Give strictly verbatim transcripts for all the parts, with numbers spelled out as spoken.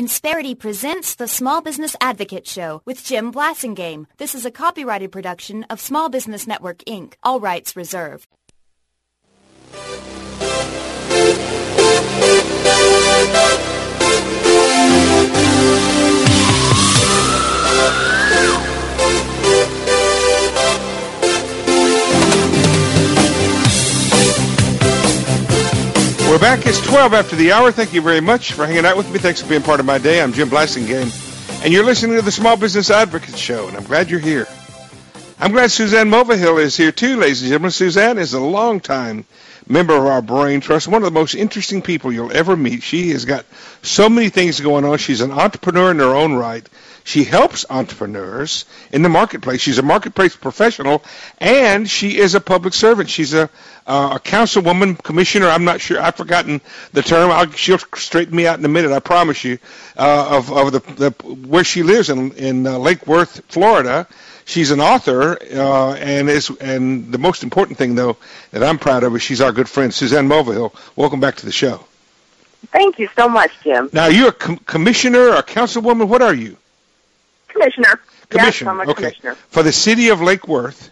Insperity presents the Small Business Advocate Show with Jim Blasingame. This is a copyrighted production of Small Business Network, Incorporated. All rights reserved. We're back. It's twelve after the hour. Thank you very much for hanging out with me. Thanks for being part of my day. I'm Jim Blasingame, and you're listening to the Small Business Advocate Show, and I'm glad you're here. I'm glad Suzanne Mulvihill is here, too, ladies and gentlemen. Suzanne is a longtime member of our Brain Trust, one of the most interesting people you'll ever meet. She has got so many things going on. She's an entrepreneur in her own right. She helps entrepreneurs in the marketplace. She's a marketplace professional, and she is a public servant. She's a, uh, a councilwoman, commissioner. I'm not sure. I've forgotten the term. I'll, she'll straighten me out in a minute, I promise you, uh, of, of the, the where she lives in, in uh, Lake Worth, Florida. She's an author, uh, and is and the most important thing, though, that I'm proud of is she's our good friend, Suzanne Mulvihill. Welcome back to the show. Thank you so much, Jim. Now, you're a com- commissioner or a councilwoman? What are you? Commissioner. Commissioner, Yes, I'm a okay. commissioner. For the city of Lake Worth.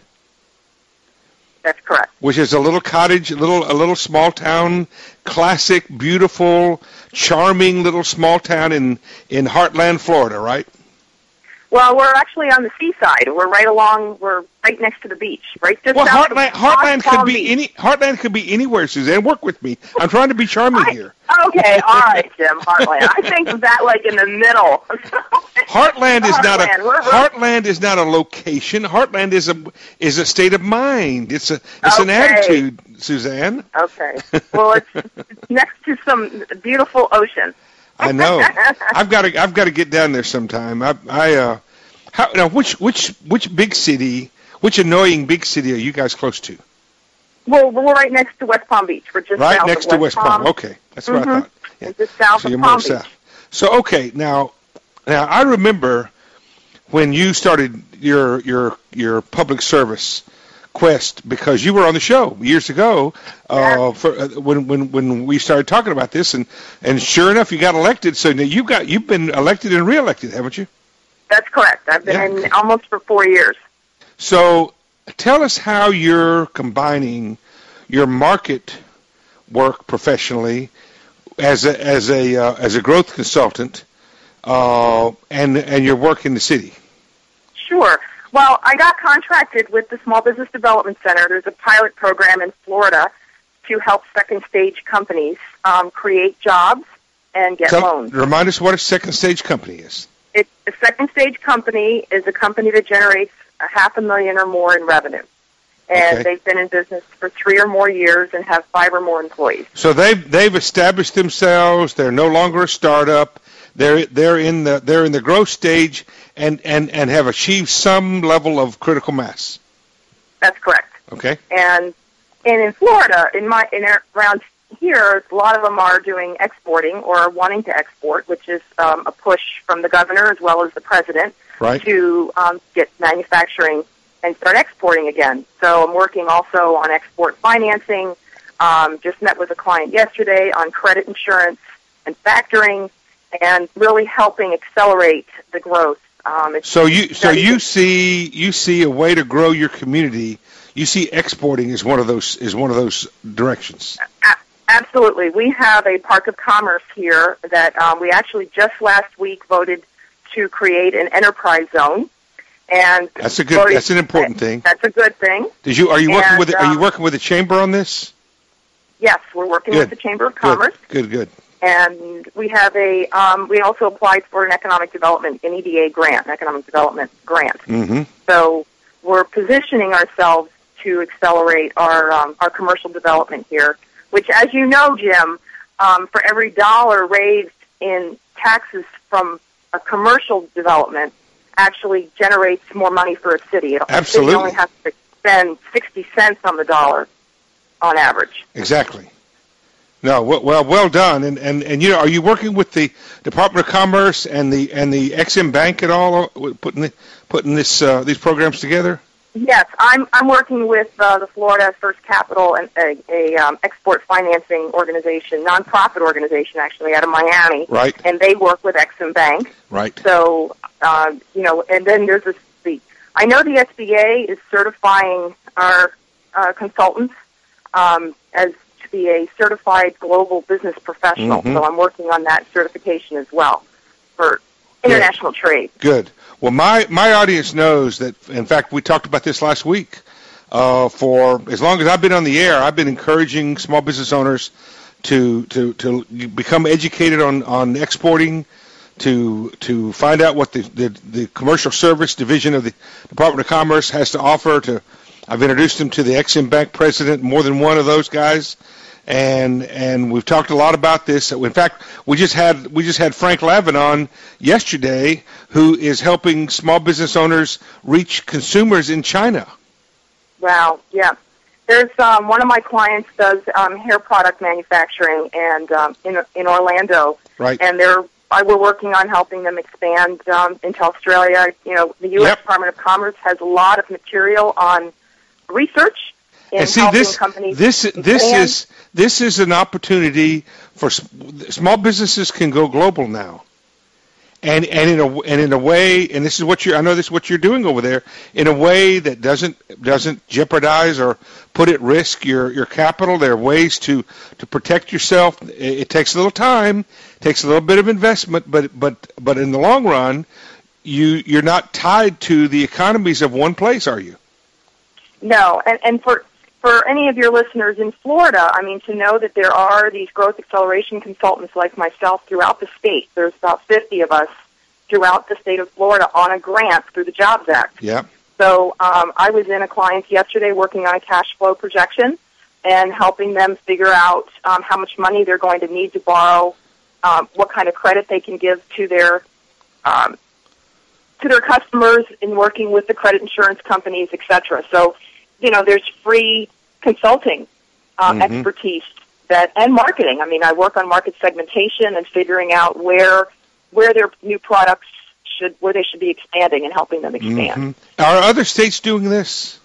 That's correct. Which is a little cottage, a little, a little small town, classic, beautiful, charming little small town in, in Heartland, Florida, right? Well, we're actually on the seaside. We're right along. We're right next to the beach, right just Well, south Heartland, of Heartland could Palm be Beach. any. Heartland could be anywhere, Suzanne. Work with me. I'm trying to be charming here. Okay, all right, Jim. Heartland. I think of that like in the middle. Heartland is not a Heartland. We're- we're- Heartland is not a location. Heartland is a is a state of mind. It's a it's an Okay. attitude, Suzanne. Okay. Well, it's, it's next to some beautiful ocean. I know. I've got to I've got to get down there sometime. I I uh how now which which which big city, which annoying big city are you guys close to? Well, we're right next to West Palm Beach. We're just Right south next of to West Palm. Okay. That's what I Mhm. thought. Yeah. We're just south So of you're Palm more Beach. south. So okay, now now I remember when you started your your your public service quest, because you were on the show years ago uh, Yeah. for uh, when when when we started talking about this, and and sure enough you got elected. So now you got you've been elected and reelected, haven't you? That's correct. I've been Yeah. in almost for four years. So tell us how you're combining your market work professionally as a as a uh, as a growth consultant uh, and and your work in the city. Sure. Well, I got contracted with the Small Business Development Center. There's a pilot program in Florida to help second stage companies um, create jobs and get Tell, loans. remind us what a second stage company is. It, a second stage company is a company that generates a half a million or more in revenue. And Okay. they've been in business for three or more years and have five or more employees. So they've they've established themselves. They're no longer a startup. They're they're in the they're in the growth stage and, and, and have achieved some level of critical mass. That's correct. Okay. And and in Florida, in my in our- around here, a lot of them are doing exporting or wanting to export, which is um, a push from the governor as well as the president Right. to um, get manufacturing and start exporting again. So I'm working also on export financing. Um, just met with a client yesterday on credit insurance and factoring, and really helping accelerate the growth. Um, it's So you so studied- you see you see a way to grow your community. You see exporting as one of those is one of those directions. A- Absolutely. We have a park of commerce here that um, we actually just last week voted to create an enterprise zone. And That's a good. voted- That's an important thing. That's a good thing. Did you are you working And, with the, are you um, working with the chamber on this? Yes, we're working Good. with the Chamber of Commerce, Good. Good. Good. and we have a. Um, we also applied for an economic development, an E D A grant, an economic development grant. Mm-hmm. So we're positioning ourselves to accelerate our um, our commercial development here, which, as you know, Jim, um, for every dollar raised in taxes from a commercial development actually generates more money for a city. A Absolutely. city only has to spend sixty cents on the dollar on average. Exactly. No, well, well, well done. And, and and you know, are you working with the Department of Commerce and the and the Ex-Im Bank at all, uh, putting the, putting this uh, these programs together? Yes, I'm I'm working with uh, the Florida First Capital, and a, a um, export financing organization, nonprofit organization actually, out of Miami. Right. And they work with Exim Bank. Right. So, uh, you know, and then there's this. The, I know the S B A is certifying our uh, consultants um, as to be a certified global business professional. Mm-hmm. So I'm working on that certification as well for international Good. trade. Good. Well, my, my audience knows that, in fact, we talked about this last week. Uh, for as long as I've been on the air, I've been encouraging small business owners to to, to become educated on, on exporting, to to find out what the, the, the commercial service division of the Department of Commerce has to offer. To I've introduced them to the Exim Bank president, more than one of those guys. And and we've talked a lot about this. In fact, we just had we just had Frank Lavin on yesterday, who is helping small business owners reach consumers in China. Wow, yeah. There's um, one of my clients does um, hair product manufacturing, and um, in in Orlando, right? And they're I, we're working on helping them expand um, into Australia. You know, the U S Yep. Department of Commerce has a lot of material on research. And see, this this this is this is an opportunity for small businesses can go global now, and and in a and in a way, and this is what you I know this is what you're doing over there, in a way that doesn't doesn't jeopardize or put at risk your, your capital. There are ways to, to protect yourself. It, it takes a little time, takes a little bit of investment, but but but in the long run, you you're not tied to the economies of one place, are you? No, and and for. For any of your listeners in Florida, I mean, to know that there are these growth acceleration consultants like myself throughout the state. There's about fifty of us throughout the state of Florida on a grant through the Jobs Act. Yeah. So um, I was in a client yesterday working on a cash flow projection and helping them figure out um, how much money they're going to need to borrow, um, what kind of credit they can give to their um, to their customers in working with the credit insurance companies, et cetera. So, you know, there's free consulting um, mm-hmm. expertise that and marketing. I mean, I work on market segmentation and figuring out where where their new products should where they should be expanding and helping them expand. Mm-hmm. Are other states doing this?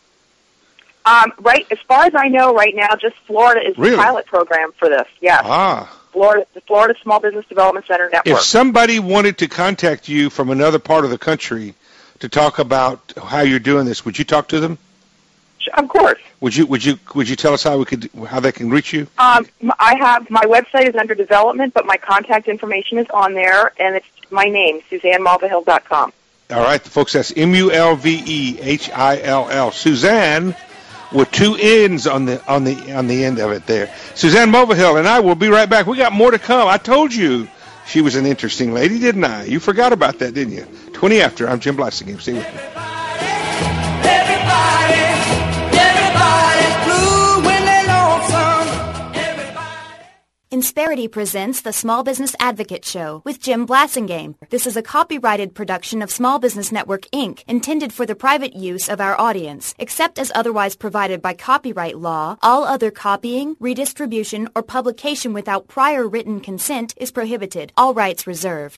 Um, right, as far as I know, right now, just Florida is really? the pilot program for this. Yes. Ah. Florida, the Florida Small Business Development Center Network. If somebody wanted to contact you from another part of the country to talk about how you're doing this, would you talk to them? Of course. Would you would you would you tell us how we could how they can reach you? Um, I have my website is under development, but my contact information is on there, and it's my name, Suzanne Mulvihill dot com. All right, folks, that's M U L V E H I L L. Suzanne, with two N's on the on the on the end of it there. Suzanne Mulvihill, and I will be right back. We got more to come. I told you she was an interesting lady, didn't I? You forgot about that, didn't you? twenty after. I'm Jim Blasingame. Stay with me. Insperity presents the Small Business Advocate Show with Jim Blasingame. This is a copyrighted production of Small Business Network, Incorporated, intended for the private use of our audience. Except as otherwise provided by copyright law, all other copying, redistribution, or publication without prior written consent is prohibited. All rights reserved.